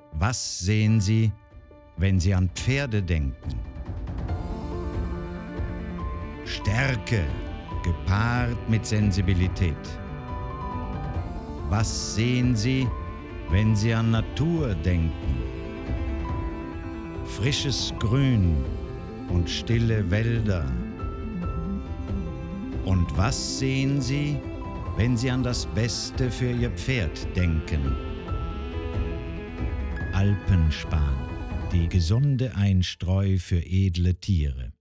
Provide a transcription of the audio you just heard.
Was sehen Sie, wenn Sie an Pferde denken? Stärke gepaart mit Sensibilität. Was sehen Sie, wenn Sie an Natur denken? Frisches Grün und stille Wälder. Und was sehen Sie, wenn Sie an das Beste für Ihr Pferd denken? Alpenspan, die gesunde Einstreu für edle Tiere.